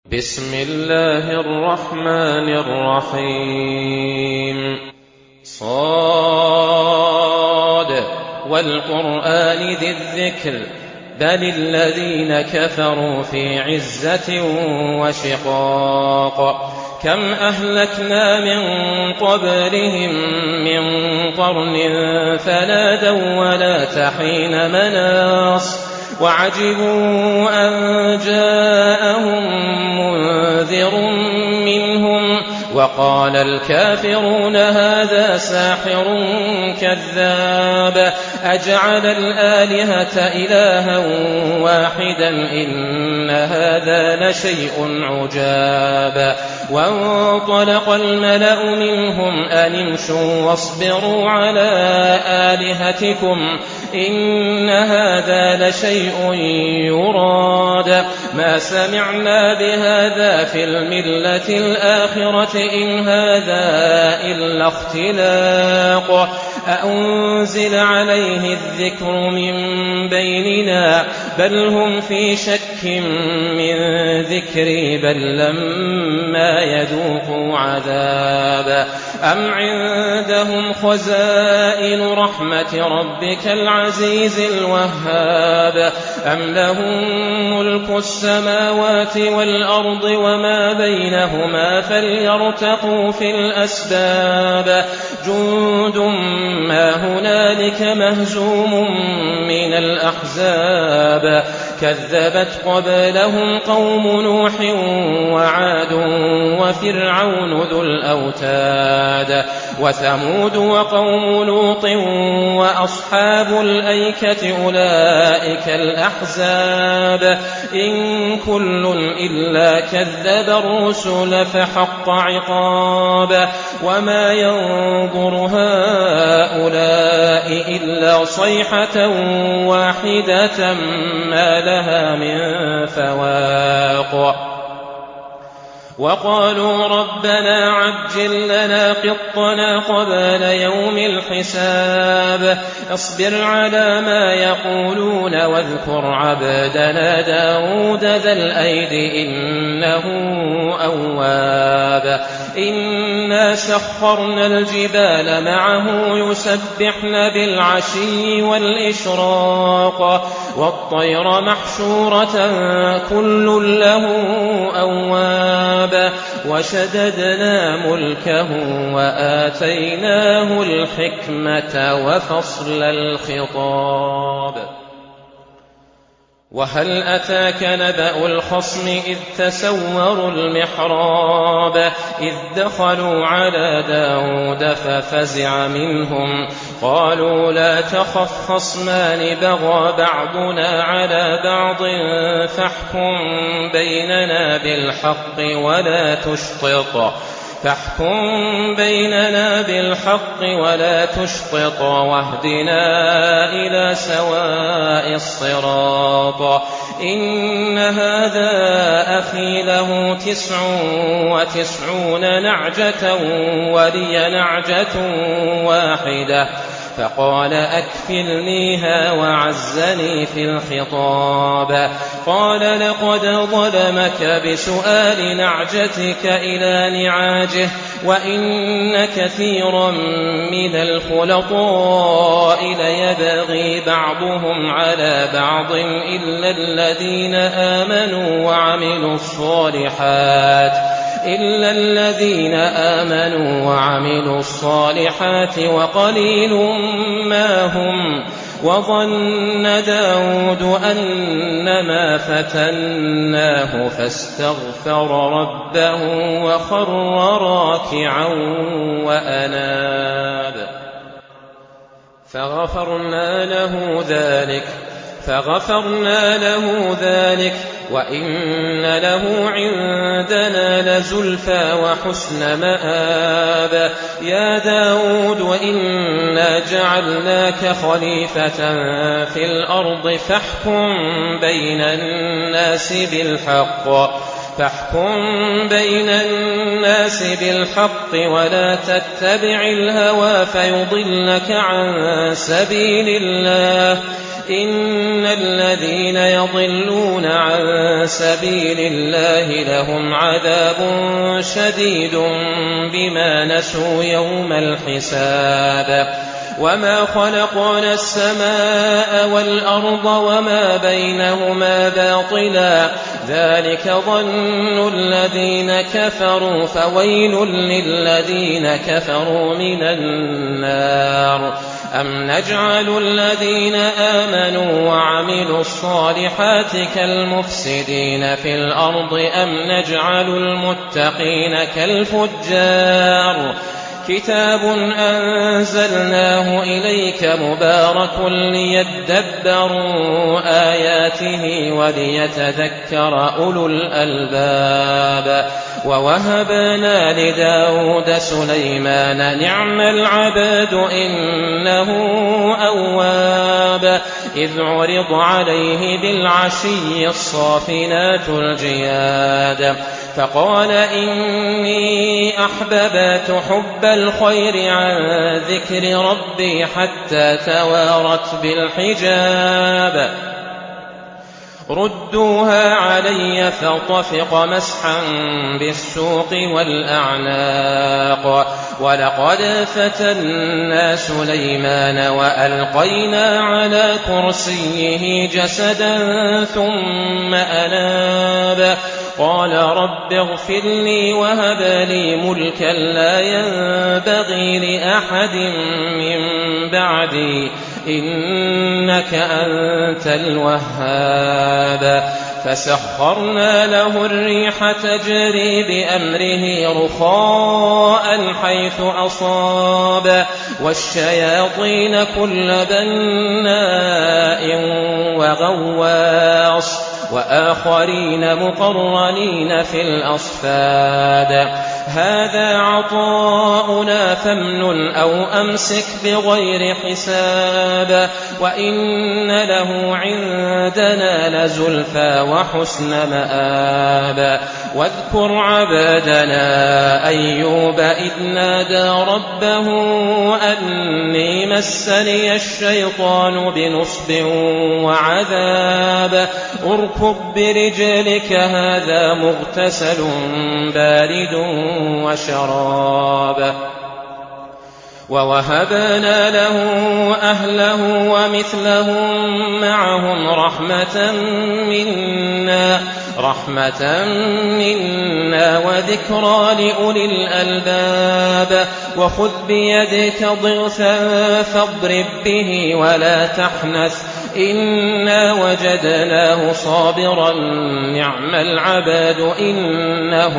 بسم الله الرحمن الرحيم صاد والقرآن ذي الذكر بل الذين كفروا في عزة وشقاق كم أهلكنا من قبلهم من قرن فنادوا ولا تحين مناص وعجبوا أن جاءهم منذر منهم وقال الكافرون هذا ساحر كذاب أجعل الآلهة إلها واحدا إن هذا لشيء عجاب وانطلق الملأ منهم أن امشوا واصبروا على آلهتكم إن هذا لشيء يراد ما سمعنا بهذا في الملة الآخرة إن هذا إلا اختلاق أأنزل عليه الذكر من بيننا بل هم في شك من ذكري بل لما يذوقوا عذاب أم عندهم خزائن رحمة ربك العزيز الوهاب أم لهم ملك السماوات والأرض وما بينهما فليرتقوا في الأسباب جند ما هنالك مهزوم من الأحزاب كذبت قبلهم قوم نوح وعاد وفرعون ذو الأوتاد وثمود وقوم لوط وأصحاب الأيكة أولئك الأحزاب إن كل إلا كذب الرسل فحق عقاب وما ينظر هؤلاء إلا صيحة واحدة ما لها من فواق وقالوا ربنا عجل لنا قطنا قبل يوم الحساب اصبر على ما يقولون واذكر عبدنا داود ذا الأيد إنه أواب إنا سخرنا الجبال معه يسبحن بالعشي والإشراق والطير محشورة كل له أواب وشددنا ملكه وآتيناه الحكمة وفصل الخطاب وهل أتاك نبأ الخصم إذ تسوروا المحراب إذ دخلوا على داود ففزع منهم قالوا لا تخف خصمان بغى بعضنا على بعض فاحكم بيننا بالحق ولا تشطط واهدنا إلى سواء الصراط إن هذا أخي له 99 نعجة ولي نعجة واحدة فقال أكفلنيها وعزني في الخطاب قال لقد ظلمك بسؤال نعجتك إلى نعاجه وإن كثيرا من الخلطاء ليبغي بعضهم على بعض إلا الذين آمنوا وعملوا الصالحات وقليل ما هم وظن داود أنما فتناه فاستغفر ربه وخر راكعا وأناب فغفرنا له ذلك وإن له عندنا لزلفى وحسن مآب يا داود إنا جعلناك خليفة في الأرض فاحكم بين الناس بالحق ولا تتبع الهوى فيضلك عن سبيل الله إن الذين يضلون عن سبيل الله لهم عذاب شديد بما نسوا يوم الحساب وما خلقنا السماء والأرض وما بينهما باطلا ذلك ظن الذين كفروا فويل للذين كفروا من النار أم نجعل الذين آمنوا وعملوا الصالحات كالمفسدين في الأرض أم نجعل المتقين كالفجار كتاب أنزلناه إليك مبارك ليدبروا آياته وليتذكر أولو الألباب ووهبنا لداود سليمان نعم العبد إنه أواب إذ عرض عليه بالعشي الصافنات الجياد فقال إني أحببت حب الخير عن ذكر ربي حتى توارت بالحجاب ردوها علي فطفق مسحا بالسوق والأعناق ولقد فتنا سليمان وألقينا على كرسيه جسدا ثم أناب قال رب اغفر لي وهب لي ملكا لا ينبغي لأحد من بعدي إنك أنت الوهاب فسخرنا له الريح تجري بأمره رخاء حيث أصاب والشياطين كل بناء وغواص وآخرين مقرنين في الأصفاد هذا عطاؤنا فامنن أو أمسك بغير حساب وإن له عندنا لزلفى وحسن مآب واذكر عبادنا أيوب إذ نادى ربه أني مسني الشيطان بنصب وعذاب اركب برجلك هذا مغتسل بارد وشراب ووهبنا له أهله ومثلهم معهم رحمة منا وذكرى لأولي الألباب وخذ بيدك ضغثا فاضرب به ولا تحنث إنا وجدناه صابرا نعم العبد إنه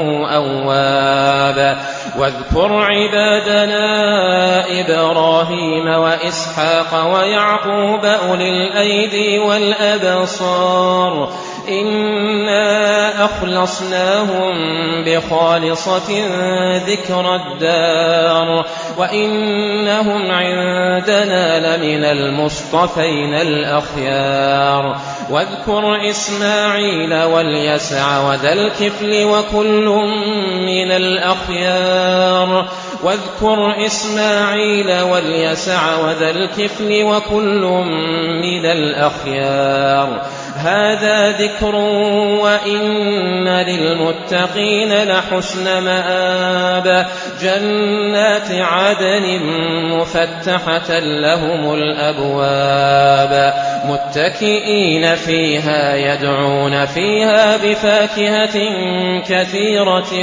أواب واذكر عبادنا إبراهيم وإسحاق ويعقوب أولي الأيدي والأبصار إنا أخلصناهم بخالصة ذكر الدار وإنهم عندنا لمن المصطفين الأخيار واذكر إسماعيل واليسع وذا الكفل وكل من الأخيار واذكر إسماعيل واليسع وذا الكفل وكل من الأخيار هذا ذكر وإن للمتقين لحسن مآب جنات عدن مفتحة لهم الأبواب متكئين فيها يدعون فيها بفاكهة كثيرة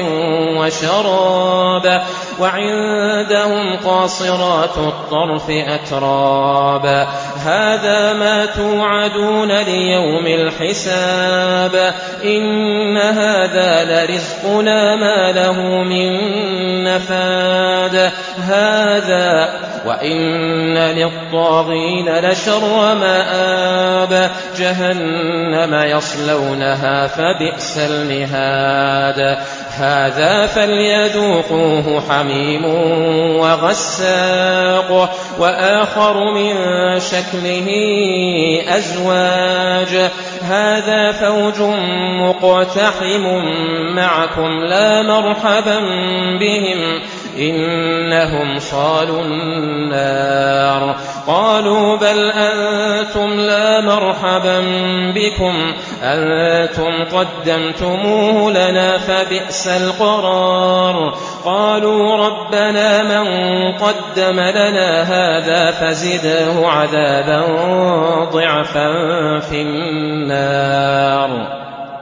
وشراب وعندهم قاصرات الطرف أتراب هذا ما توعدون ليوم الحساب إن هذا لرزقنا ما له من نفاد هذا وإن للطاغين لشر مآب جهنم يصلونها فبئس المهاد هذا فليذوقوه حميم وغساق وآخر من شكله أزواج هذا فوج مقتحم معكم لا مرحبا بهم إنهم صالوا النار. قالوا بل أنتم لا مرحبا بكم أنتم قدمتموه لنا فبئس القرار. قالوا ربنا من قدم لنا هذا فزده عذابا ضعفا في النار.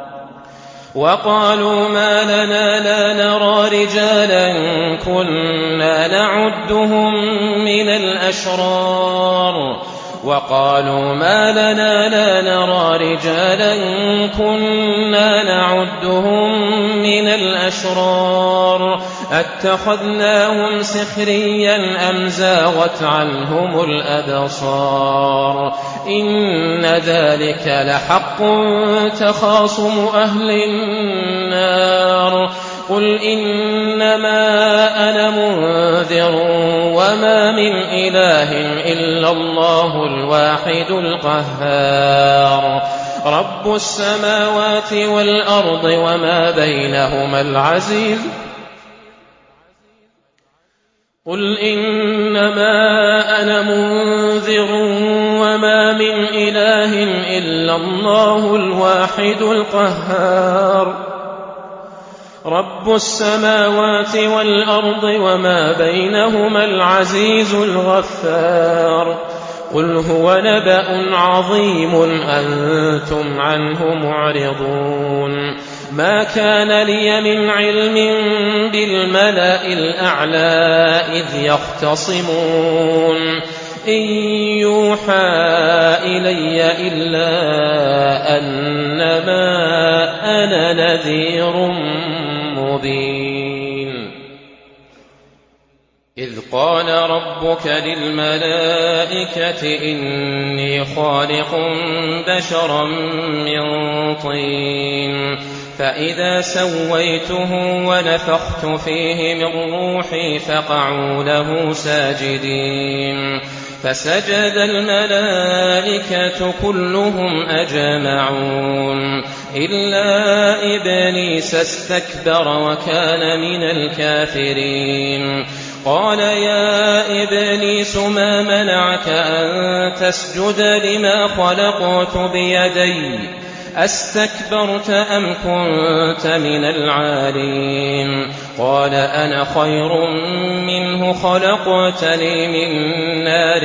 وقالوا ما لنا لا نرى رجالا كنا نعدهم من الأشرار. وقالوا ما لنا لا نرى رجالا كنا نعدهم من الأشرار أتخذناهم سخريا أم زاغت عنهم الأبصار إن ذلك لحق تخاصم أهل النار. قل إنما أنا منذر وما من إله إلا الله الواحد القهار. رب السماوات والأرض وما بينهما العزيز. قل إنما أنا منذر وما من إله إلا الله الواحد القهار. رب السماوات والأرض وما بينهما العزيز الغفار. قل هو نبأ عظيم أنتم عنه معرضون. ما كان لي من علم بالملأ الأعلى إذ يختصمون إن يوحى إلي إلا أنما أنا نذير مبين. إذ قال ربك للملائكة إني خالق بشرا من طين فإذا سويته ونفخت فيه من روحي فقعوا له ساجدين فسجد الملائكة كلهم أجمعون إلا إبليس استكبر وكان من الكافرين. قال يا إبليس ما منعك أن تسجد لما خلقت بيدي أستكبرت أم كنت من العالين؟ قال أنا خير منه خلقتني من نار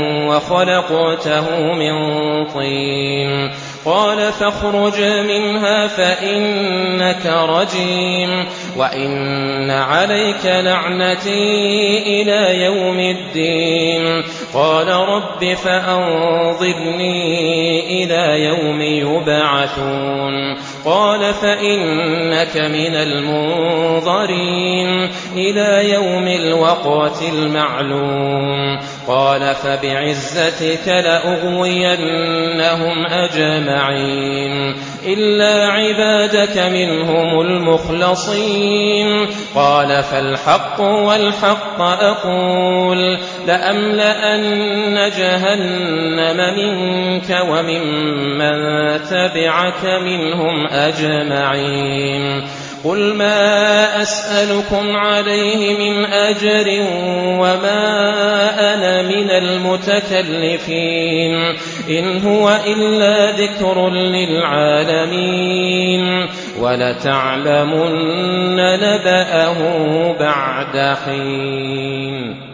وخلقته من طين. قال فاخرج منها فإنك رجيم وإن عليك لعنتي إلى يوم الدين. قال رب فأنظرني إلى يوم يبعثون. قال فإنك من المنظرين إلى يوم الوقت المعلوم. قال فبعزتك لأغوينهم أجمعين إلا عبادك منهم المخلصين. قال فالحق والحق أقول لأملأن جهنم منك وممن تبعك منهم أجمعين. قل ما أسألكم عليه من أجر وما أنا من المتكلفين إن هو إلا ذكر للعالمين ولتعلمن نبأه بعد حين.